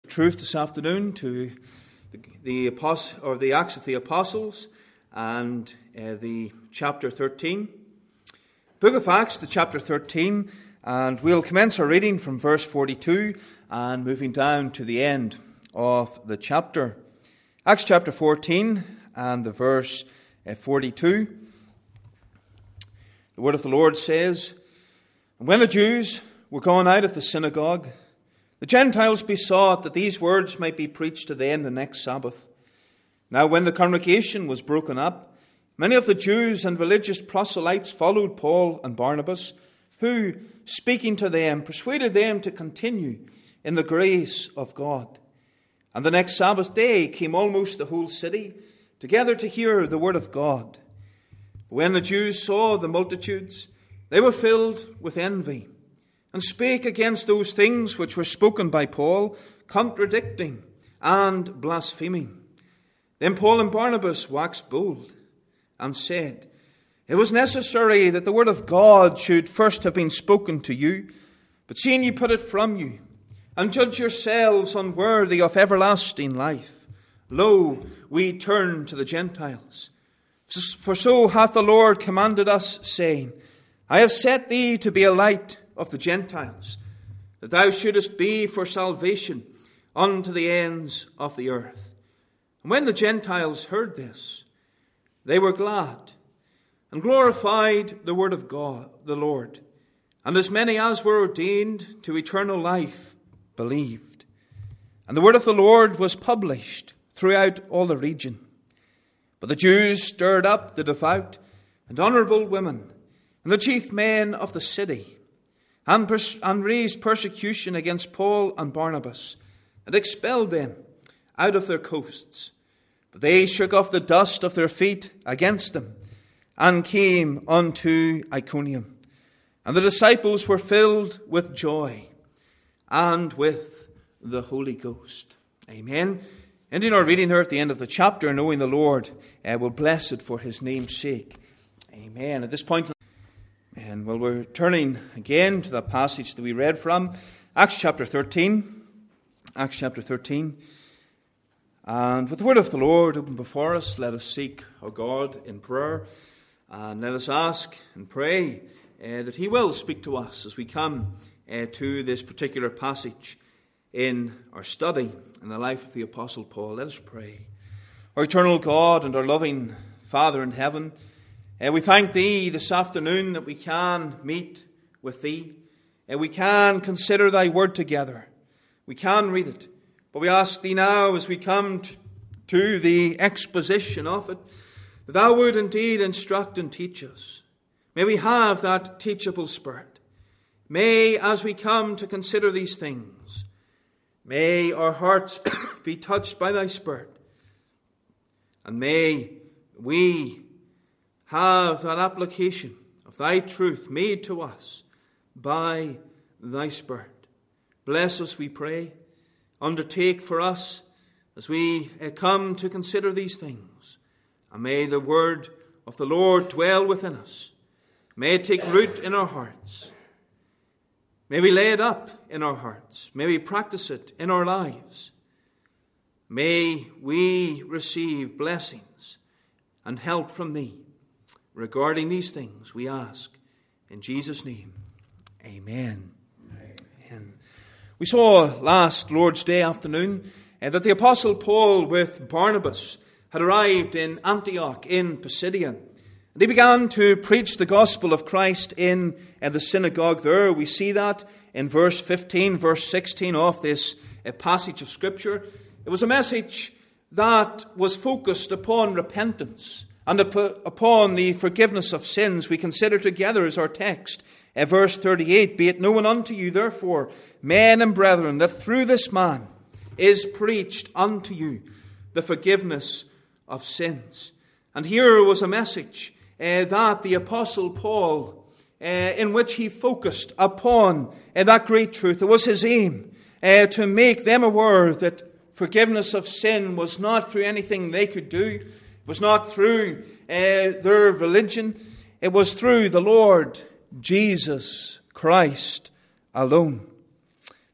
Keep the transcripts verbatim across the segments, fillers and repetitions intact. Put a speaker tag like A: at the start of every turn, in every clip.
A: truth this afternoon to the, the apostle or the Acts of the Apostles and uh, the chapter thirteen. Book of Acts, the chapter thirteen, and we'll commence our reading from verse forty-two and moving down to the end of the chapter. Acts chapter fourteen and the verse uh, forty-two. The word of the Lord says, "And when the Jews were gone out of the synagogue, the Gentiles besought that these words might be preached to them the next Sabbath. Now when the congregation was broken up, many of the Jews and religious proselytes followed Paul and Barnabas, who, speaking to them, persuaded them to continue in the grace of God. And the next Sabbath day came almost the whole city together to hear the word of God. When the Jews saw the multitudes, they were filled with envy, and spake against those things which were spoken by Paul, contradicting and blaspheming. Then Paul and Barnabas waxed bold, and said, It was necessary that the word of God should first have been spoken to you, but seeing ye put it from you, and judge yourselves unworthy of everlasting life, lo, we turn to the Gentiles. For so hath the Lord commanded us, saying, I have set thee to be a light of the Gentiles, that thou shouldest be for salvation unto the ends of the earth. And when the Gentiles heard this, they were glad, and glorified the word of God, the Lord. And as many as were ordained to eternal life believed. And the word of the Lord was published throughout all the region. But the Jews stirred up the devout and honourable women, and the chief men of the city, and, pers- and raised persecution against Paul and Barnabas, and expelled them out of their coasts. But they shook off the dust of their feet against them, and came unto Iconium. And the disciples were filled with joy, and with the Holy Ghost." Amen. Ending our reading there at the end of the chapter, knowing the Lord uh, will bless it for his name's sake. Amen. At this point, and well, we're turning again to the passage that we read from Acts chapter thirteen. Acts chapter thirteen. And with the word of the Lord open before us, let us seek our God in prayer. And let us ask and pray uh, that he will speak to us as we come uh, to this particular passage in our study in the life of the Apostle Paul. Let us pray. Our eternal God and our loving Father in heaven, Uh, we thank thee this afternoon that we can meet with thee. Uh, we can consider thy word together. We can read it. But we ask thee now as we come t- to the exposition of it, that thou would indeed instruct and teach us. May we have that teachable spirit. May, as we come to consider these things, may our hearts be touched by thy Spirit. And may we have that application of thy truth made to us by thy Spirit. Bless us, we pray. Undertake for us as we come to consider these things. And may the word of the Lord dwell within us. May it take root in our hearts. May we lay it up in our hearts. May we practice it in our lives. May we receive blessings and help from thee. Regarding these things, we ask in Jesus' name. Amen. Amen. We saw last Lord's Day afternoon uh, that the Apostle Paul with Barnabas had arrived in Antioch in Pisidia. And he began to preach the gospel of Christ in uh, the synagogue there. We see that in verse fifteen, verse sixteen of this uh, passage of Scripture. It was a message that was focused upon repentance and upon the forgiveness of sins. We consider together as our text, uh, verse thirty-eight, "Be it known unto you, therefore, men and brethren, that through this man is preached unto you the forgiveness of sins." And here was a message uh, that the Apostle Paul, uh, in which he focused upon uh, that great truth. It was his aim uh, to make them aware that forgiveness of sin was not through anything they could do. It was not through uh, their religion. It was through the Lord Jesus Christ alone.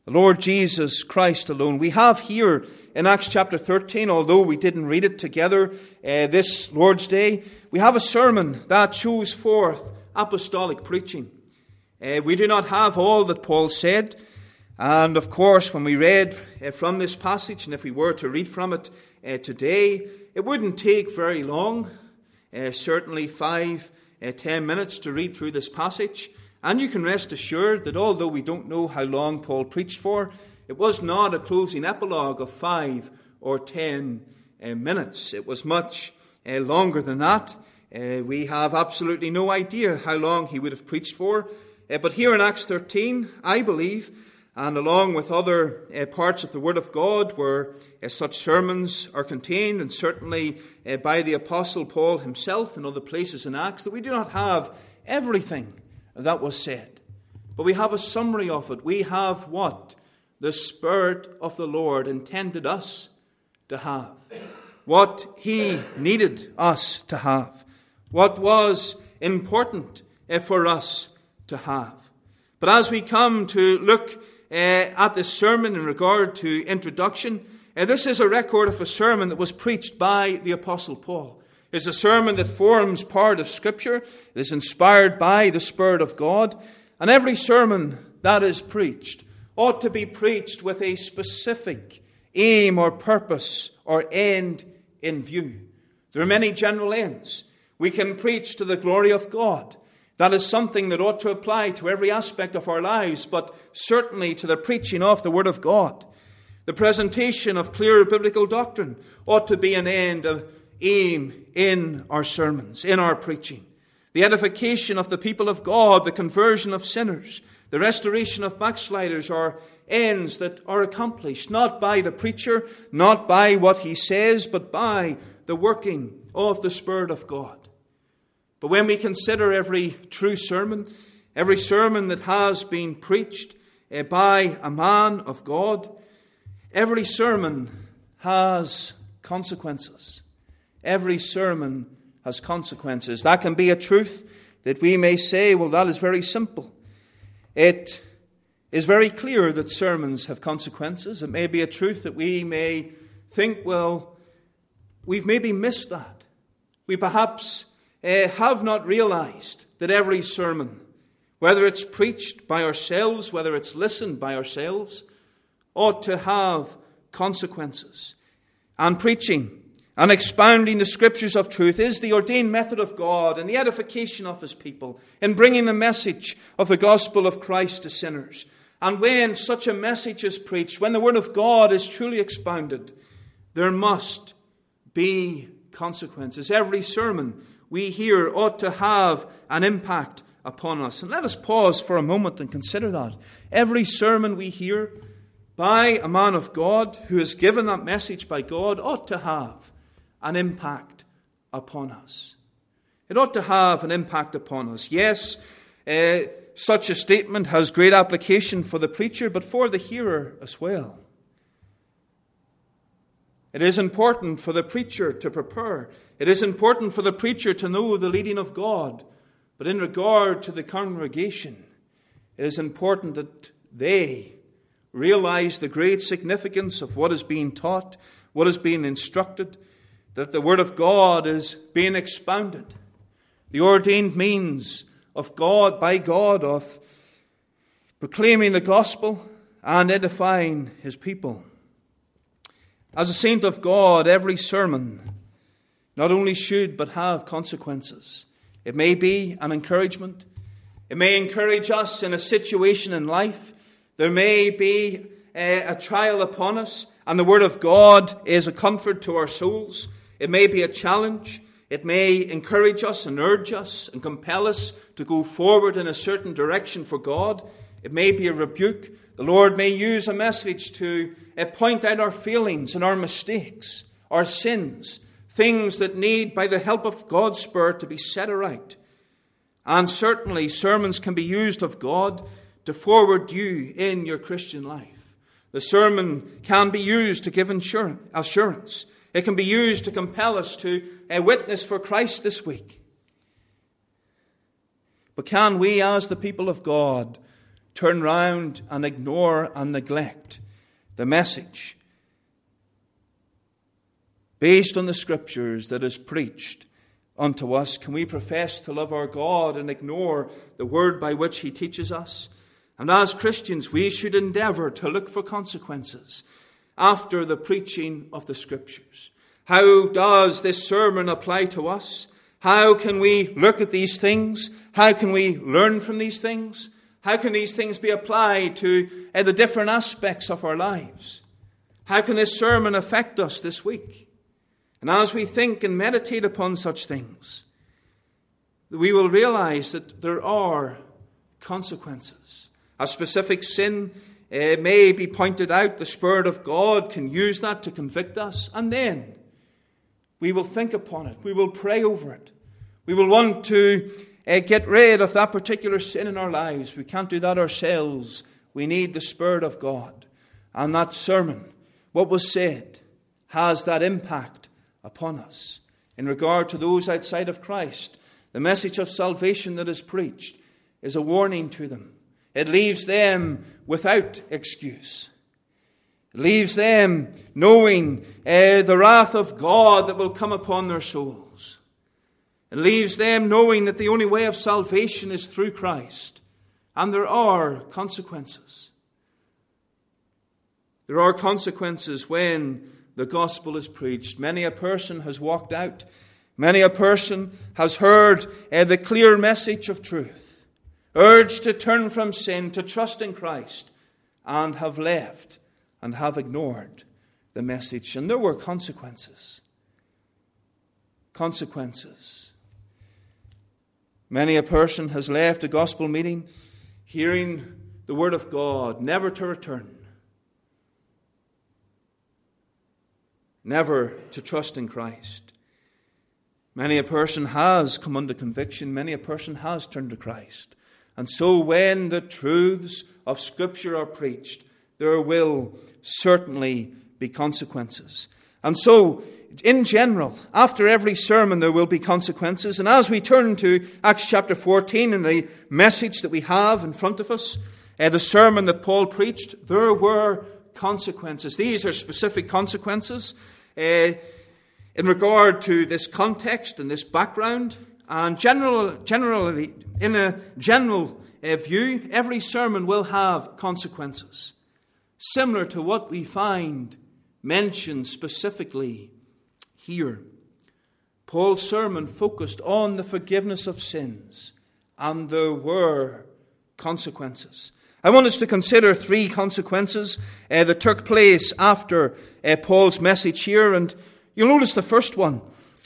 A: the Lord Jesus Christ alone. We have here in Acts chapter thirteen, although we didn't read it together uh, this Lord's Day, we have a sermon that shows forth apostolic preaching. Uh, we do not have all that Paul said. And of course, when we read uh, from this passage, and if we were to read from it uh, today, it wouldn't take very long, uh, certainly five, uh, ten minutes to read through this passage. And you can rest assured that although we don't know how long Paul preached for, it was not a closing epilogue of five or ten uh, minutes. It was much uh, longer than that. Uh, we have absolutely no idea how long he would have preached for. Uh, but here in Acts thirteen, I believe, and along with other uh, parts of the Word of God where uh, such sermons are contained, and certainly uh, by the Apostle Paul himself and other places in Acts, that we do not have everything that was said. But we have a summary of it. We have what the Spirit of the Lord intended us to have. What He needed us to have. What was important uh, for us to have. But as we come to look Uh, at this sermon in regard to introduction, uh, this is a record of a sermon that was preached by the Apostle Paul. It's a sermon that forms part of Scripture. It is inspired by the Spirit of God. And every sermon that is preached ought to be preached with a specific aim or purpose or end in view. There are many general ends. We can preach to the glory of God. That is something that ought to apply to every aspect of our lives, but certainly to the preaching of the Word of God. The presentation of clear biblical doctrine ought to be an end, an aim in our sermons, in our preaching. The edification of the people of God, the conversion of sinners, the restoration of backsliders are ends that are accomplished not by the preacher, not by what he says, but by the working of the Spirit of God. But when we consider every true sermon, every sermon that has been preached uh, by a man of God, every sermon has consequences. Every sermon has consequences. That can be a truth that we may say, well, that is very simple. It is very clear that sermons have consequences. It may be a truth that we may think, well, we've maybe missed that. We perhaps Uh, have not realized that every sermon, whether it's preached by ourselves, whether it's listened by ourselves, ought to have consequences. And preaching and expounding the Scriptures of truth is the ordained method of God in the edification of His people, in bringing the message of the gospel of Christ to sinners. And when such a message is preached, when the Word of God is truly expounded, there must be consequences. Every sermon we hear ought to have an impact upon us. And let us pause for a moment and consider that. Every sermon we hear by a man of God who is given that message by God ought to have an impact upon us. It ought to have an impact upon us. Yes, uh, such a statement has great application for the preacher, but for the hearer as well. It is important for the preacher to prepare. It is important for the preacher to know the leading of God. But in regard to the congregation, it is important that they realize the great significance of what is being taught, what is being instructed, that the Word of God is being expounded. The ordained means of God, by God, of proclaiming the gospel and edifying His people. As a saint of God, every sermon not only should but have consequences. It may be an encouragement. It may encourage us in a situation in life. There may be a, a trial upon us, and the Word of God is a comfort to our souls. It may be a challenge. It may encourage us and urge us and compel us to go forward in a certain direction for God. It may be a rebuke. The Lord may use a message to uh, point out our failings and our mistakes, our sins, things that need, by the help of God's Spirit, to be set aright. And certainly sermons can be used of God to forward you in your Christian life. The sermon can be used to give assurance. It can be used to compel us to uh, witness for Christ this week. But can we, as the people of God, turn round and ignore and neglect the message based on the Scriptures that is preached unto us? Can we profess to love our God and ignore the word by which he teaches us? And as Christians, we should endeavour to look for consequences after the preaching of the Scriptures. How does this sermon apply to us? How can we look at these things? How can we learn from these things? How can these things be applied to uh, the different aspects of our lives? How can this sermon affect us this week? And as we think and meditate upon such things, we will realize that there are consequences. A specific sin uh, may be pointed out. The Spirit of God can use that to convict us. And then we will think upon it. We will pray over it. We will want to uh, get rid of that particular sin in our lives. We can't do that ourselves. We need the Spirit of God. And that sermon, what was said, has that impact upon us. In regard to those outside of Christ, the message of salvation that is preached is a warning to them. It leaves them without excuse. It leaves them knowing uh, the wrath of God that will come upon their souls. It leaves them knowing that the only way of salvation is through Christ. And there are consequences. There are consequences when the gospel is preached. Many a person has walked out. Many a person has heard uh, the clear message of truth, urged to turn from sin, to trust in Christ, and have left and have ignored the message. And there were consequences. Consequences. Many a person has left a gospel meeting hearing the word of God, never to return. Never to trust in Christ. Many a person has come under conviction. Many a person has turned to Christ. And so when the truths of Scripture are preached, there will certainly be consequences. And so, in general, after every sermon there will be consequences. And as we turn to Acts chapter fourteen and the message that we have in front of us, uh, the sermon that Paul preached, there were consequences. These are specific consequences uh, in regard to this context and this background. And general, generally, in a general uh, view, every sermon will have consequences, similar to what we find mentioned specifically here. Paul's sermon focused on the forgiveness of sins, and there were consequences. I want us to consider three consequences uh, that took place after uh, Paul's message here. And you'll notice the first one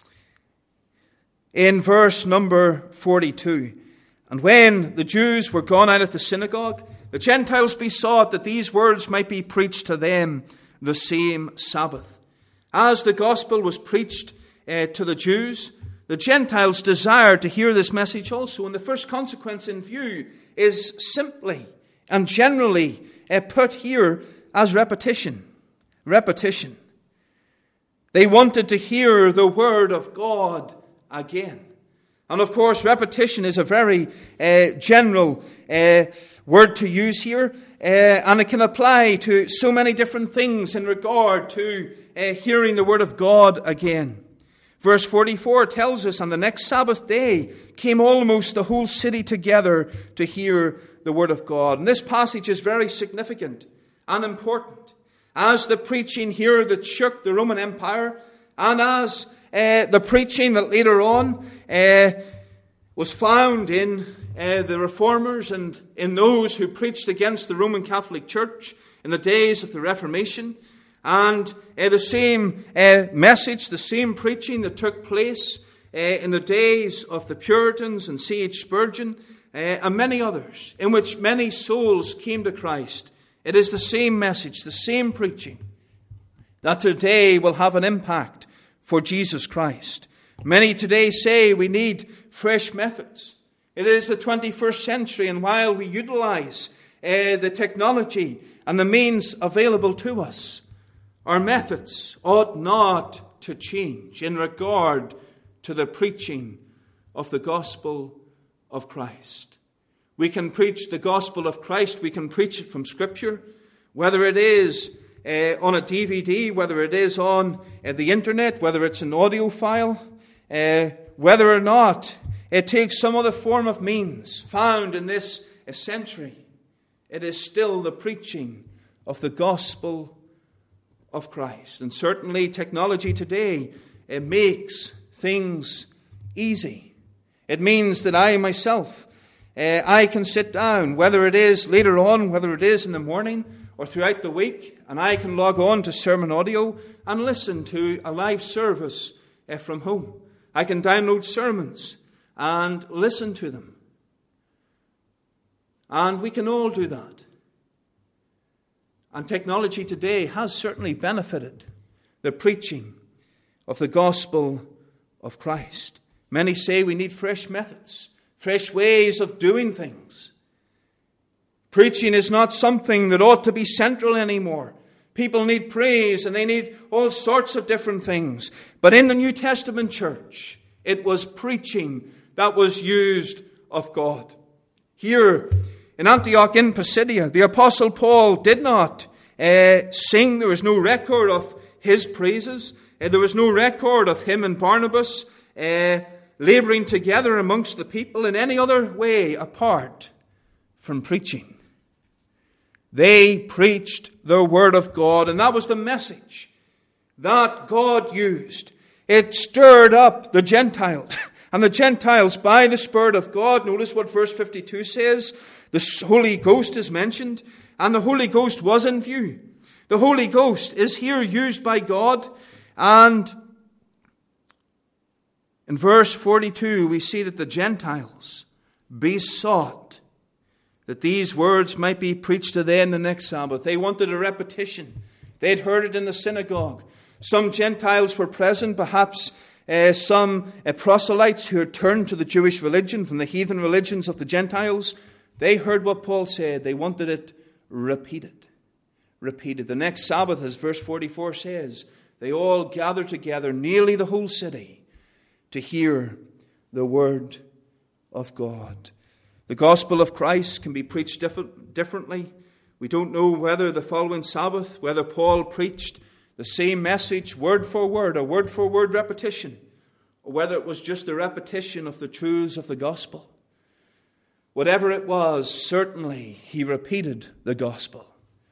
A: in verse number forty-two. And when the Jews were gone out of the synagogue, the Gentiles besought that these words might be preached to them the same Sabbath. As the gospel was preached uh, to the Jews, the Gentiles desired to hear this message also. And the first consequence in view is simply and generally uh, put here as repetition. Repetition. They wanted to hear the word of God again. And of course, repetition is a very uh, general uh, word to use here. Uh, and it can apply to so many different things in regard to uh, hearing the word of God again. Verse forty-four tells us, on the next Sabbath day came almost the whole city together to hear the word of God. And this passage is very significant and important. As the preaching here that shook the Roman Empire, and as uh, the preaching that later on uh, was found in uh, the Reformers and in those who preached against the Roman Catholic Church in the days of the Reformation, and uh, the same uh, message, the same preaching that took place uh, in the days of the Puritans and C H Spurgeon uh, and many others, in which many souls came to Christ. It is the same message, the same preaching, that today will have an impact for Jesus Christ. Many today say we need fresh methods. It is the twenty-first century, and while we utilize uh, the technology and the means available to us, our methods ought not to change in regard to the preaching of the gospel of Christ. We can preach the gospel of Christ. We can preach it from Scripture, whether it is uh, on a D V D, whether it is on uh, the internet, whether it's an audio file, uh, whether or not it takes some other form of means found in this uh, century. It is still the preaching of the gospel of Christ. And certainly technology today, it makes things easy. It means that I myself, uh, I can sit down, whether it is later on, whether it is in the morning or throughout the week, and I can log on to Sermon Audio and listen to a live service uh, from home. I can download sermons and listen to them. And we can all do that. And technology today has certainly benefited the preaching of the gospel of Christ. Many say we need fresh methods, fresh ways of doing things. Preaching is not something that ought to be central anymore. People need praise and they need all sorts of different things. But in the New Testament church, it was preaching that was used of God. Here in Antioch in Pisidia, the Apostle Paul did not uh, sing. There was no record of his praises. Uh, there was no record of him and Barnabas uh, laboring together amongst the people in any other way apart from preaching. They preached the word of God, and that was the message that God used. It stirred up the Gentiles. And the Gentiles, by the Spirit of God, notice what verse fifty-two says. The Holy Ghost is mentioned, and the Holy Ghost was in view. The Holy Ghost is here used by God, and in verse forty-two we see that the Gentiles besought that these words might be preached to them the next Sabbath. They wanted a repetition. They'd heard it in the synagogue. Some Gentiles were present, perhaps uh, some uh, proselytes who had turned to the Jewish religion from the heathen religions of the Gentiles. They heard what Paul said. They wanted it repeated. Repeated. The next Sabbath, as verse forty-four says, they all gathered together, nearly the whole city, to hear the word of God. The gospel of Christ can be preached different, differently. We don't know whether the following Sabbath, whether Paul preached the same message word for word, a word for word repetition, or whether it was just a repetition of the truths of the gospel. Whatever it was, certainly he repeated the gospel.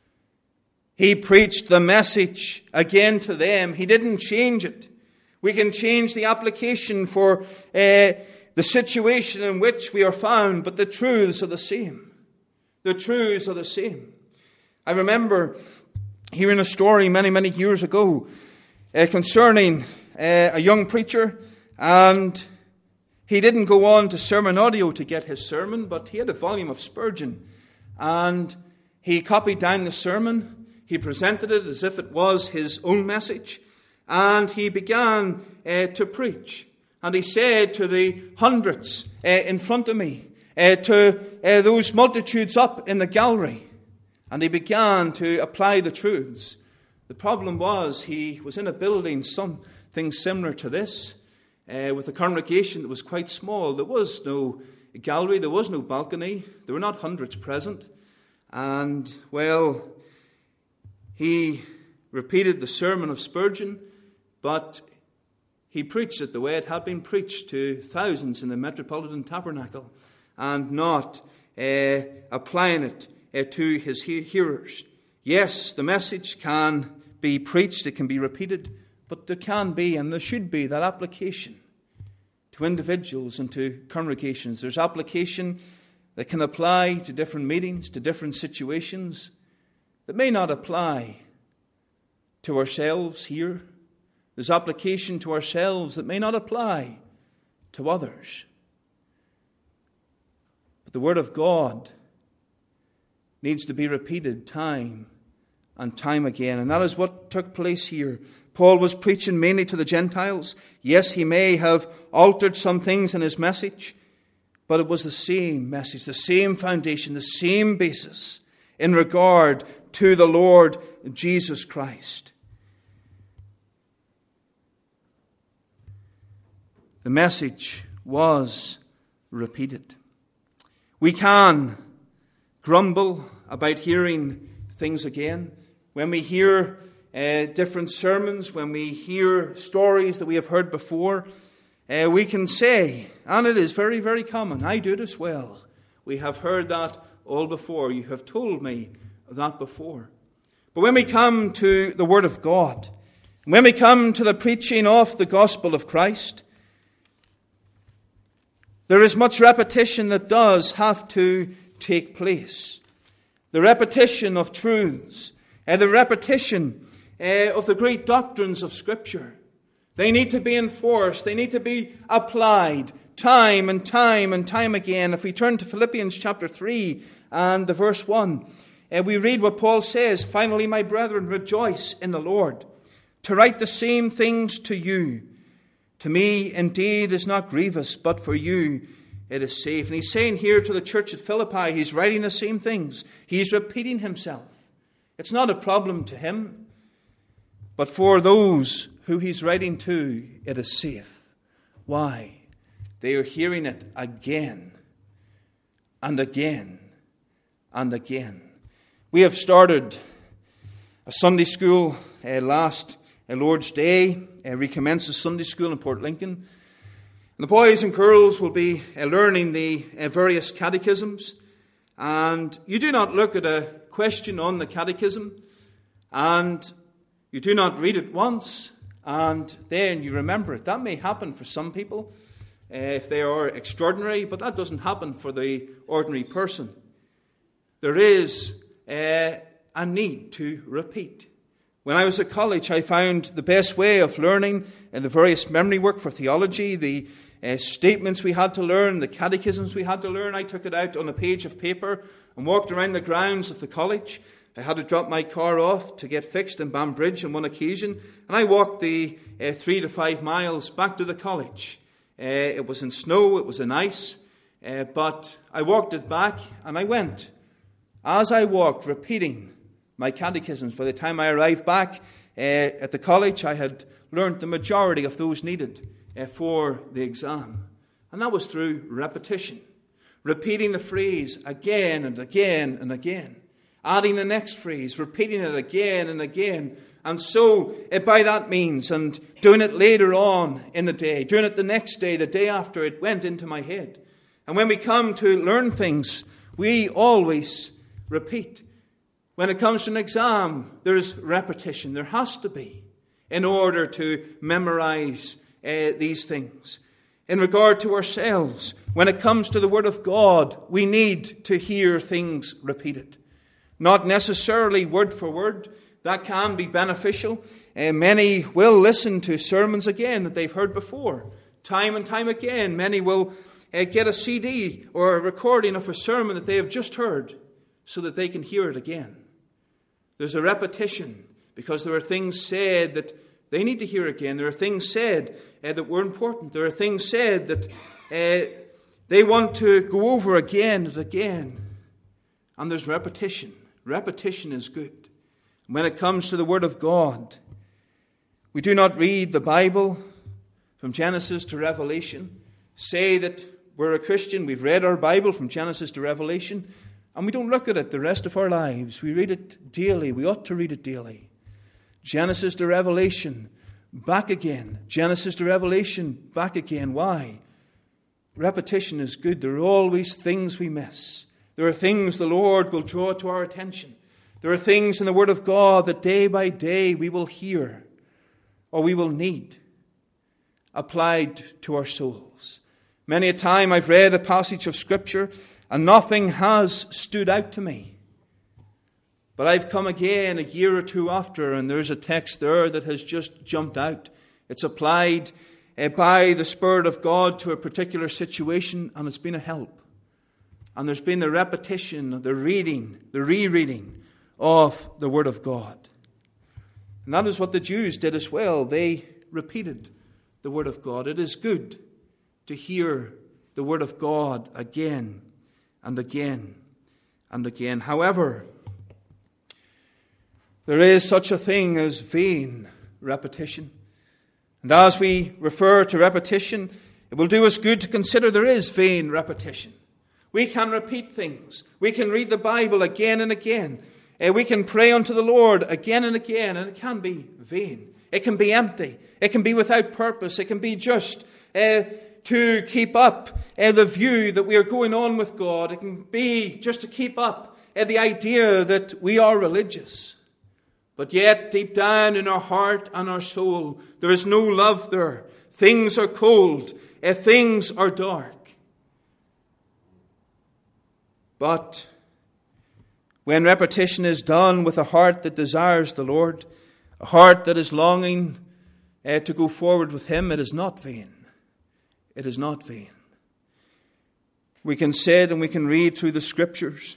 A: He preached the message again to them. He didn't change it. We can change the application for uh, the situation in which we are found, but the truths are the same. The truths are the same. I remember hearing a story many, many years ago uh, concerning uh, a young preacher, and he didn't go on to Sermon Audio to get his sermon, but he had a volume of Spurgeon, and he copied down the sermon. He presented it as if it was his own message, and he began uh, to preach. And he said to the hundreds uh, in front of me, uh, to uh, those multitudes up in the gallery, and he began to apply the truths. The problem was he was in a building, something similar to this, uh, with a congregation that was quite small. There was no gallery, there was no balcony, there were not hundreds present. And, well, he repeated the sermon of Spurgeon, but he preached it the way it had been preached to thousands in the Metropolitan Tabernacle, and not uh, applying it uh, to his he- hearers. Yes, the message can be preached, it can be repeated, but there can be and there should be that application to individuals and to congregations. There's application that can apply to different meetings, to different situations, that may not apply to ourselves here. There's application to ourselves that may not apply to others. But the Word of God needs to be repeated time and time again. And that is what took place here. Paul was preaching mainly to the Gentiles. Yes, he may have altered some things in his message, but it was the same message, the same foundation, the same basis in regard to the Lord Jesus Christ. The message was repeated. We can grumble about hearing things again. When we hear uh, different sermons, when we hear stories that we have heard before, uh, we can say, and it is very, very common, I do it as well. We have heard that all before. You have told me that before. But when we come to the Word of God, when we come to the preaching of the gospel of Christ, there is much repetition that does have to take place. The repetition of truths, and the repetition uh, of the great doctrines of Scripture. They need to be enforced. They need to be applied time and time and time again. If we turn to Philippians chapter three and the verse one, uh, we read what Paul says, "Finally, my brethren, rejoice in the Lord. To write the same things to you, to me indeed is not grievous, but for you it is safe." And he's saying here to the church at Philippi, he's writing the same things. He's repeating himself. It's not a problem to him, but for those who he's writing to, it is safe. Why? They are hearing it again and again and again. We have started a Sunday school uh, last uh, Lord's Day. Uh, recommences Sunday school in Port Lincoln. And the boys and girls will be uh, learning the uh, various catechisms. And you do not look at a question on the catechism and you do not read it once and then you remember it. That may happen for some people uh, if they are extraordinary, but that doesn't happen for the ordinary person. There is uh, a need to repeat. When I was at college, I found the best way of learning in the various memory work for theology, the uh, statements we had to learn, the catechisms we had to learn. I took it out on a page of paper and walked around the grounds of the college. I had to drop my car off to get fixed in Banbridge on one occasion, and I walked the uh, three to five miles back to the college. Uh, it was in snow, it was in ice, uh, but I walked it back and I went. As I walked, repeating my catechisms. By the time I arrived back uh, at the college, I had learned the majority of those needed uh, for the exam. And that was through repetition. Repeating the phrase again and again and again. Adding the next phrase, repeating it again and again. And so, uh, by that means, and doing it later on in the day, doing it the next day, the day after, it went into my head. And when we come to learn things, we always repeat. When it comes to an exam, there's repetition. There has to be, in order to memorize uh, these things. In regard to ourselves, when it comes to the Word of God, we need to hear things repeated. Not necessarily word for word. That can be beneficial. Uh, many will listen to sermons again that they've heard before. Time and time again, many will uh, get a C D or a recording of a sermon that they have just heard so that they can hear it again. There's a repetition because there are things said that they need to hear again. There are things said uh, that were important. There are things said that uh, they want to go over again and again. And there's repetition. Repetition is good. When it comes to the Word of God, we do not read the Bible from Genesis to Revelation. Say that we're a Christian, we've read our Bible from Genesis to Revelation, and we don't look at it the rest of our lives. We read it daily. We ought to read it daily. Genesis to Revelation, back again. Genesis to Revelation, back again. Why? Repetition is good. There are always things we miss. There are things the Lord will draw to our attention. There are things in the Word of God that day by day we will hear or we will need applied to our souls. Many a time I've read a passage of Scripture and nothing has stood out to me. But I've come again a year or two after and there's a text there that has just jumped out. It's applied uh, by the Spirit of God to a particular situation and it's been a help. And there's been the repetition, the reading, the rereading of the Word of God. And that is what the Jews did as well. They repeated the Word of God. It is good to hear the Word of God again and again and again. However, there is such a thing as vain repetition. And as we refer to repetition, it will do us good to consider there is vain repetition. We can repeat things. We can read the Bible again and again. Uh, we can pray unto the Lord again and again, and it can be vain. It can be empty. It can be without purpose. It can be just uh, to keep up uh, the view that we are going on with God. It can be just to keep up uh, the idea that we are religious. But yet, deep down in our heart and our soul, there is no love there. Things are cold. Uh, things are dark. But when repetition is done with a heart that desires the Lord, a heart that is longing uh, to go forward with Him, it is not vain. It is not vain. We can sit and we can read through the Scriptures.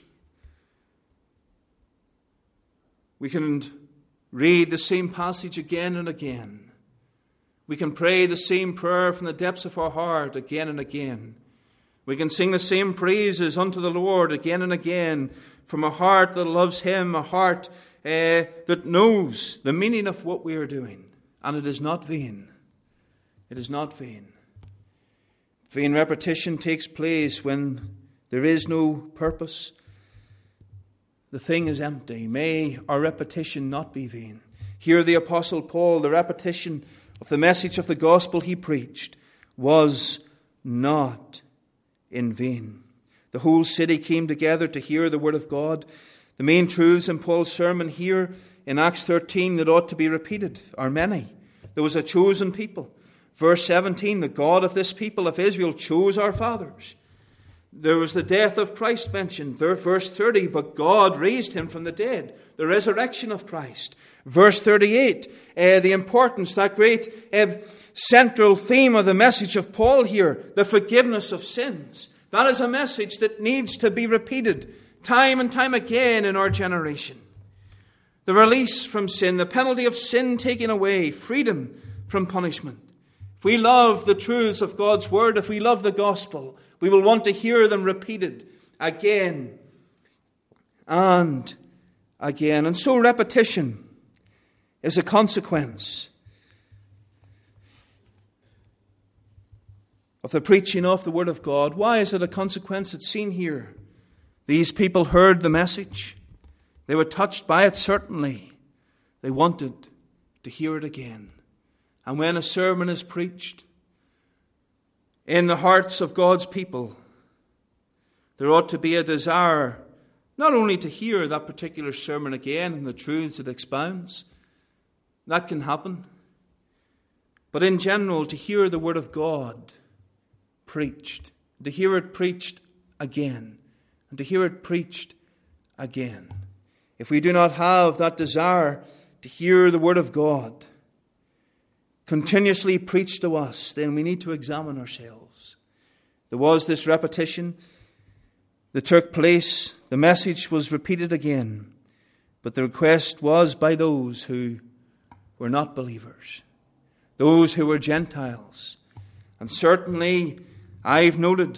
A: We can read the same passage again and again. We can pray the same prayer from the depths of our heart again and again. We can sing the same praises unto the Lord again and again from a heart that loves Him, a heart uh, that knows the meaning of what we are doing. And it is not vain. It is not vain. Vain repetition takes place when there is no purpose. The thing is empty. May our repetition not be vain. Here the Apostle Paul, the repetition of the message of the gospel he preached was not in vain. The whole city came together to hear the word of God. The main truths in Paul's sermon here in Acts thirteen that ought to be repeated are many. There was a chosen people. Verse seventeen, the God of this people of Israel chose our fathers. There was the death of Christ mentioned. Verse thirty, but God raised Him from the dead. The resurrection of Christ. Verse thirty-eight, uh, the importance, that great uh, central theme of the message of Paul here, the forgiveness of sins. That is a message that needs to be repeated time and time again in our generation. The release from sin, the penalty of sin taken away, freedom from punishment. If we love the truths of God's word, if we love the gospel, we will want to hear them repeated again and again. And so repetition is a consequence of the preaching of the word of God. Why is it a consequence? It's seen here. These people heard the message. They were touched by it, certainly. They wanted to hear it again. And when a sermon is preached in the hearts of God's people, there ought to be a desire not only to hear that particular sermon again and the truths it expounds. That can happen. But in general, to hear the word of God preached, to hear it preached again, and to hear it preached again. If we do not have that desire to hear the word of God continuously preached to us, then we need to examine ourselves. There was this repetition that took place. The message was repeated again, but the request was by those who were not believers, those who were Gentiles. And certainly I've noted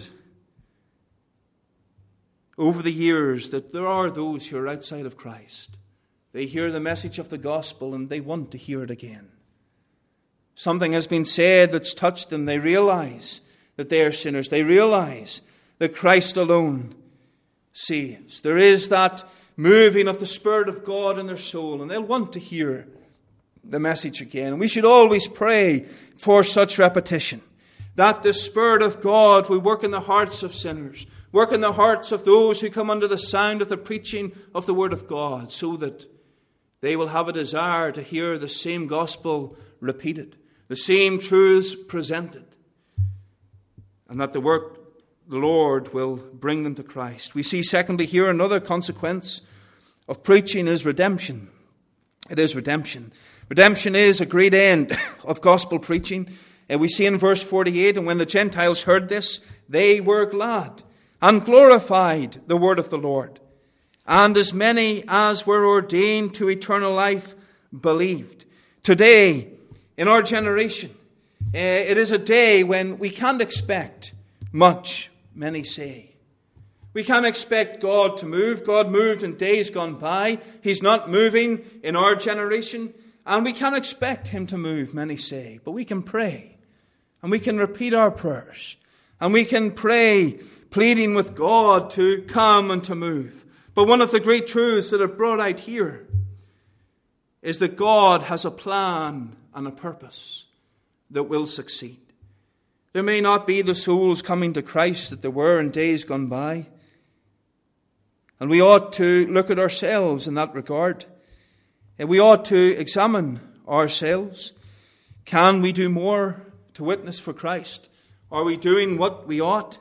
A: over the years that there are those who are outside of Christ. They hear the message of the gospel and they want to hear it again. Something has been said that's touched them. They realize that they are sinners. They realize that Christ alone saves. There is that moving of the Spirit of God in their soul, and they'll want to hear the message again. And we should always pray for such repetition, that the Spirit of God will work in the hearts of sinners, work in the hearts of those who come under the sound of the preaching of the Word of God, so that they will have a desire to hear the same gospel repeated, the same truths presented, and that the work the Lord will bring them to Christ. We see, secondly, here another consequence of preaching is redemption. It is redemption. Redemption is a great end of gospel preaching. And we see in verse forty-eight, and when the Gentiles heard this, they were glad and glorified the word of the Lord. And as many as were ordained to eternal life believed. Today, in our generation, uh, it is a day when we can't expect much, many say. We can't expect God to move. God moved in days gone by. He's not moving in our generation. And we can't expect Him to move, many say. But we can pray. And we can repeat our prayers. And we can pray pleading with God to come and to move. But one of the great truths that are brought out here is that God has a plan and a purpose that will succeed. There may not be the souls coming to Christ that there were in days gone by. And we ought to look at ourselves in that regard. And we ought to examine ourselves. Can we do more to witness for Christ? Are we doing what we ought?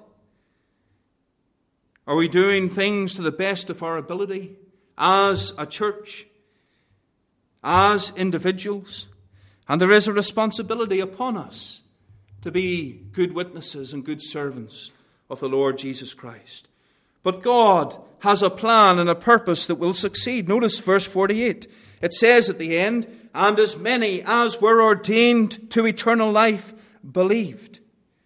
A: Are we doing things to the best of our ability as a church, as individuals? And there is a responsibility upon us to be good witnesses and good servants of the Lord Jesus Christ. But God has a plan and a purpose that will succeed. Notice verse forty-eight. It says at the end, and as many as were ordained to eternal life believed.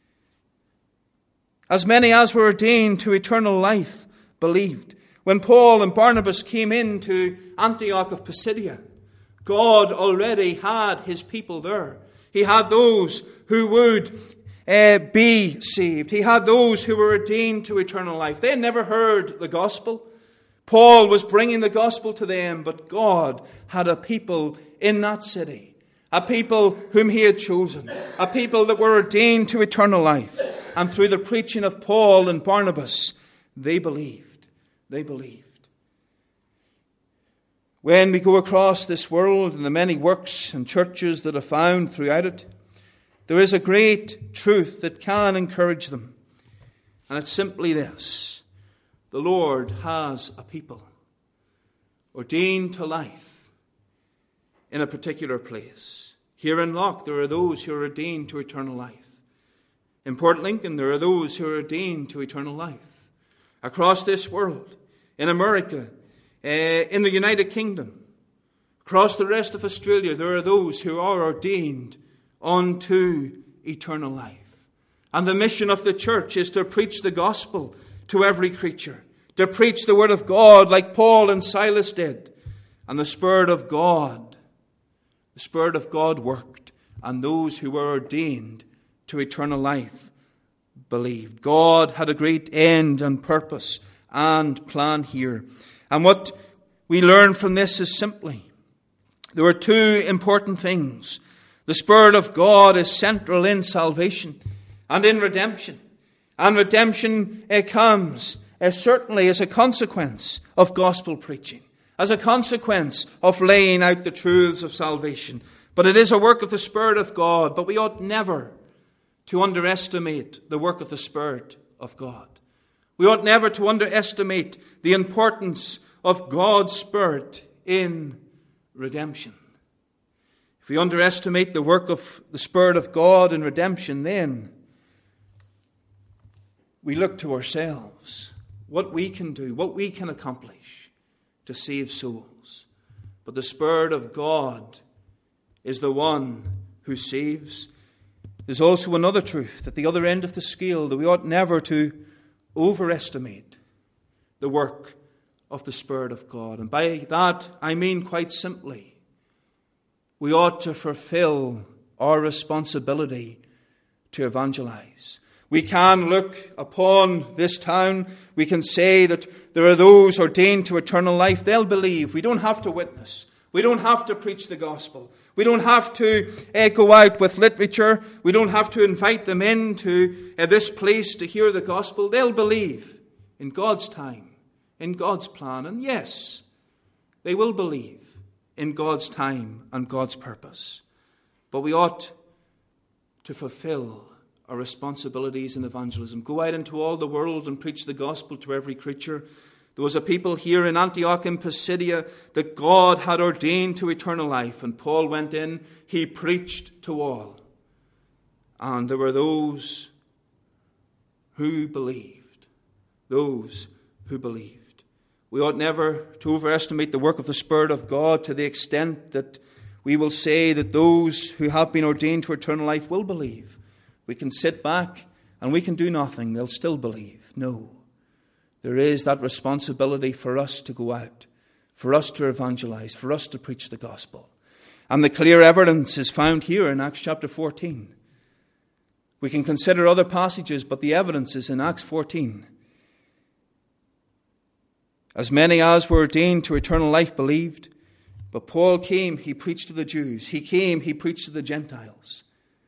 A: As many as were ordained to eternal life believed. When Paul and Barnabas came into Antioch of Pisidia, God already had his people there. He had those who would uh, be saved. He had those who were ordained to eternal life. They had never heard the gospel. Paul was bringing the gospel to them, but God had a people in that city, a people whom he had chosen, a people that were ordained to eternal life. And through the preaching of Paul and Barnabas, they believed. They believed. When we go across this world and the many works and churches that are found throughout it, there is a great truth that can encourage them. And it's simply this. The Lord has a people ordained to life in a particular place. Here in Loch, there are those who are ordained to eternal life. In Port Lincoln, there are those who are ordained to eternal life. Across this world, in America, uh, in the United Kingdom, across the rest of Australia, there are those who are ordained unto eternal life. And the mission of the church is to preach the gospel to every creature, to preach the word of God like Paul and Silas did. And the Spirit of God, the Spirit of God worked, and those who were ordained to eternal life believed. God had a great end and purpose and plan here. And what we learn from this is simply, there are two important things. The Spirit of God is central in salvation and in redemption. And redemption uh, comes uh, certainly as a consequence of gospel preaching, as a consequence of laying out the truths of salvation. But it is a work of the Spirit of God. But we ought never to underestimate the work of the Spirit of God. We ought never to underestimate the importance of God's Spirit in redemption. If we underestimate the work of the Spirit of God in redemption, then we look to ourselves, what we can do, what we can accomplish to save souls. But the Spirit of God is the one who saves. There's also another truth at the other end of the scale, that we ought never to overestimate the work of the Spirit of God. And by that I mean quite simply, we ought to fulfill our responsibility to evangelize. We can look upon this town. We can say that there are those ordained to eternal life. They'll believe. We don't have to witness. We don't have to preach the gospel. We don't have to uh, go out with literature. We don't have to invite them into uh, this place to hear the gospel. They'll believe in God's time, in God's plan. And yes, they will believe in God's time and God's purpose. But we ought to fulfill our responsibilities in evangelism. Go out into all the world and preach the gospel to every creature. There was a people here in Antioch in Pisidia that God had ordained to eternal life. And Paul went in, he preached to all. And there were those who believed. Those who believed. We ought never to overestimate the work of the Spirit of God to the extent that we will say that those who have been ordained to eternal life will believe. We can sit back and we can do nothing. They'll still believe. No. There is that responsibility for us to go out, for us to evangelize, for us to preach the gospel. And the clear evidence is found here in Acts chapter fourteen. We can consider other passages, but the evidence is in Acts fourteen. As many as were ordained to eternal life believed. But Paul came, he preached to the Jews. He came, he preached to the Gentiles.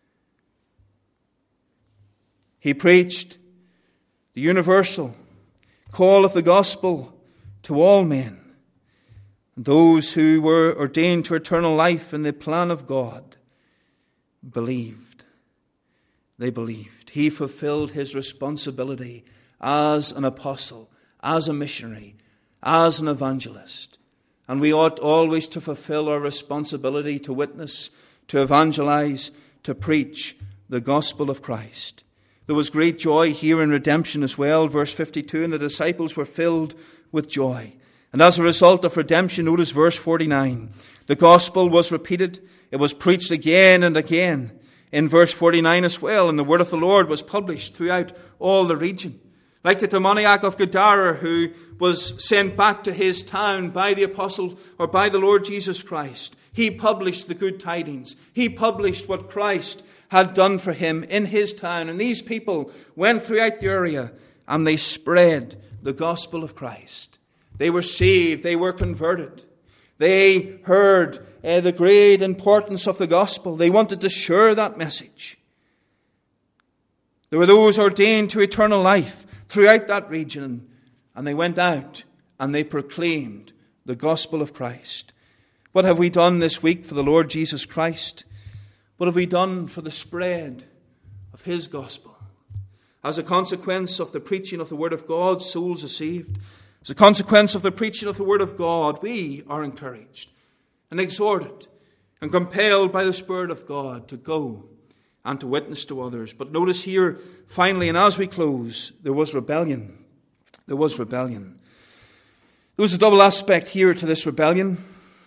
A: He preached the universal call of the gospel to all men. And those who were ordained to eternal life in the plan of God believed. They believed. He fulfilled his responsibility as an apostle, as a missionary, as an evangelist. And we ought always to fulfill our responsibility to witness, to evangelize, to preach the gospel of Christ. There was great joy here in redemption as well. Verse fifty-two, and the disciples were filled with joy. And as a result of redemption, notice verse forty-nine. The gospel was repeated. It was preached again and again. In verse forty-nine as well, and the word of the Lord was published throughout all the region. Like the demoniac of Gadara who was sent back to his town by the apostle or by the Lord Jesus Christ. He published the good tidings. He published what Christ had done for him in his town. And these people went throughout the area and they spread the gospel of Christ. They were saved. They were converted. They heard uh, the great importance of the gospel. They wanted to share that message. There were those ordained to eternal life throughout that region, and they went out and they proclaimed the gospel of Christ. What have we done this week for the Lord Jesus Christ? What have we done for the spread of his gospel? As a consequence of the preaching of the word of God, souls are saved. As a consequence of the preaching of the word of God, we are encouraged and exhorted and compelled by the Spirit of God to go and to witness to others. But notice here, finally, and as we close, there was rebellion. There was rebellion. There was a double aspect here to this rebellion.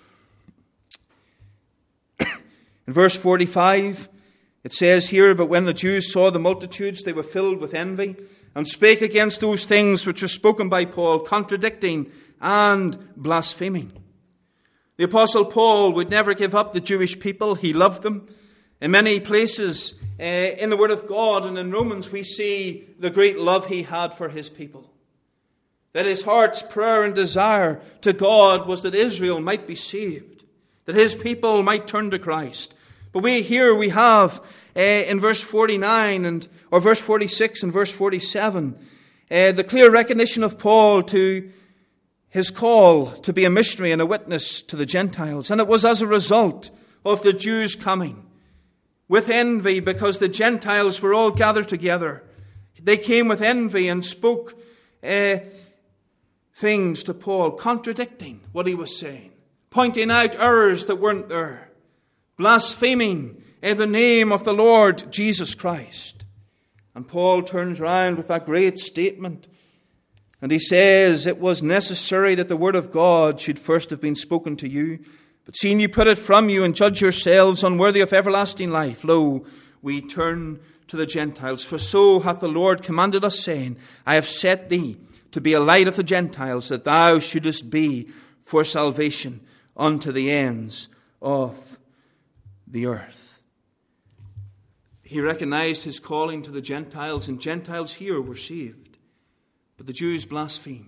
A: In verse forty-five, it says here, but when the Jews saw the multitudes, they were filled with envy, and spake against those things which were spoken by Paul, contradicting and blaspheming. The Apostle Paul would never give up the Jewish people. He loved them. In many places uh, in the Word of God and in Romans, we see the great love he had for his people. That his heart's prayer and desire to God was that Israel might be saved, that his people might turn to Christ. But we here we have uh, in verse forty-nine and or verse forty-six and verse forty-seven uh, the clear recognition of Paul to his call to be a missionary and a witness to the Gentiles. And it was as a result of the Jews coming with envy, because the Gentiles were all gathered together. They came with envy and spoke uh, things to Paul, contradicting what he was saying, pointing out errors that weren't there, blaspheming in the name of the Lord Jesus Christ. And Paul turns around with that great statement, and he says, it was necessary that the word of God should first have been spoken to you. But seeing you put it from you and judge yourselves unworthy of everlasting life, lo, we turn to the Gentiles. For so hath the Lord commanded us, saying, I have set thee to be a light of the Gentiles, that thou shouldest be for salvation unto the ends of the earth. He recognized his calling to the Gentiles, and Gentiles here were saved. But the Jews blasphemed.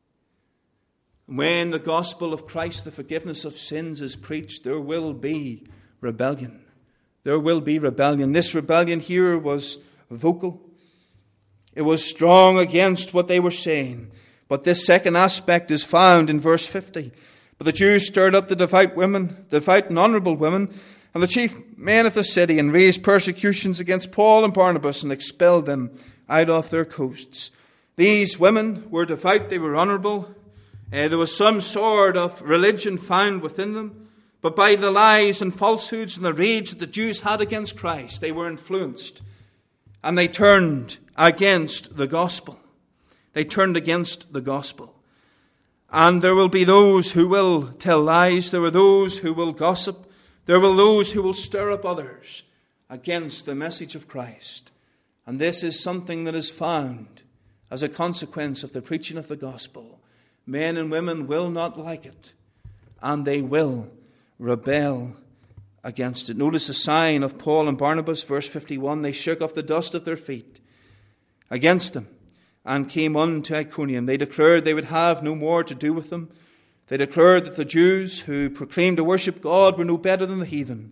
A: When the gospel of Christ, the forgiveness of sins, is preached, there will be rebellion. There will be rebellion. This rebellion here was vocal. It was strong against what they were saying. But this second aspect is found in verse fifty. But the Jews stirred up the devout women, the devout and honourable women, and the chief men of the city, and raised persecutions against Paul and Barnabas, and expelled them out of their coasts. These women were devout, they were honourable. Uh, there was some sort of religion found within them, but by the lies and falsehoods and the rage that the Jews had against Christ, they were influenced, and they turned against the gospel. They turned against the gospel. And there will be those who will tell lies. There are those who will gossip. There will those who will stir up others against the message of Christ. And this is something that is found as a consequence of the preaching of the gospel. Men and women will not like it, and they will rebel against it. Notice the sign of Paul and Barnabas, verse fifty-one. They shook off the dust of their feet against them, and came unto Iconium. They declared they would have no more to do with them. They declared that the Jews who proclaimed to worship God were no better than the heathen.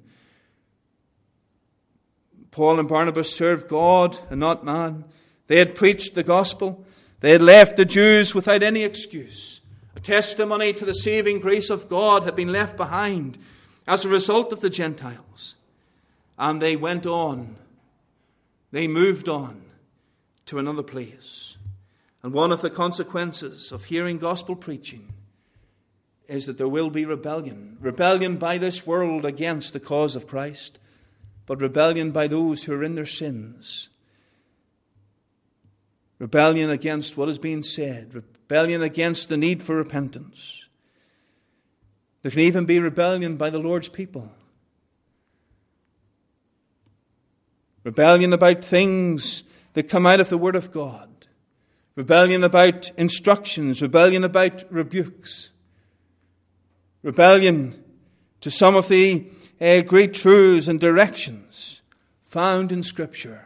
A: Paul and Barnabas served God and not man. They had preached the gospel. They had left the Jews without any excuse. A testimony to the saving grace of God had been left behind as a result of the Gentiles. And they went on. They moved on to another place. And one of the consequences of hearing gospel preaching is that there will be rebellion. Rebellion by this world against the cause of Christ, but rebellion by those who are in their sins. Rebellion against what is being said. Rebellion against the need for repentance. There can even be rebellion by the Lord's people. Rebellion about things that come out of the Word of God. Rebellion about instructions. Rebellion about rebukes. Rebellion to some of the uh, great truths and directions found in Scripture.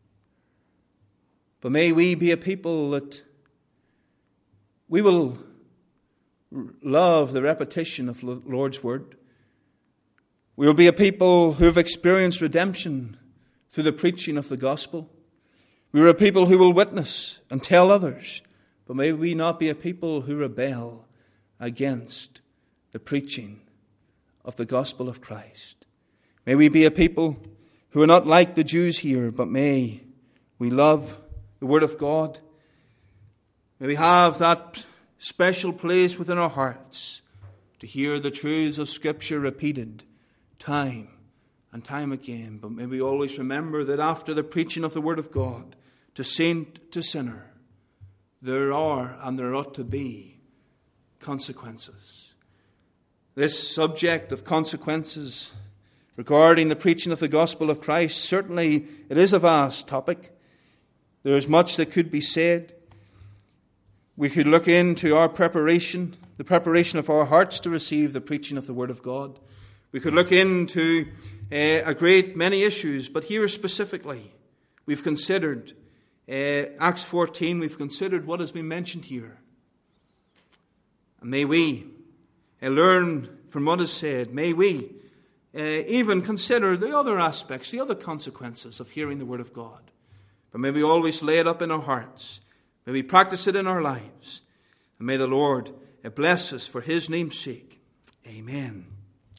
A: But may we be a people that we will love the repetition of the Lord's Word. We will be a people who have experienced redemption through the preaching of the gospel. We are a people who will witness and tell others. But may we not be a people who rebel against the preaching of the gospel of Christ. May we be a people who are not like the Jews here, but may we love the Word of God. May we have that special place within our hearts to hear the truths of Scripture repeated time and time again. But may we always remember that after the preaching of the Word of God, to saint to sinner, there are and there ought to be consequences. This subject of consequences regarding the preaching of the gospel of Christ, certainly it is a vast topic. There is much that could be said. We could look into our preparation, the preparation of our hearts to receive the preaching of the Word of God. We could look into uh, a great many issues, but here specifically, we've considered uh, Acts fourteen, we've considered what has been mentioned here. And may we uh, learn from what is said. May we uh, even consider the other aspects, the other consequences of hearing the Word of God. But may we always lay it up in our hearts. May we practice it in our lives. And may the Lord bless us for His name's sake. Amen.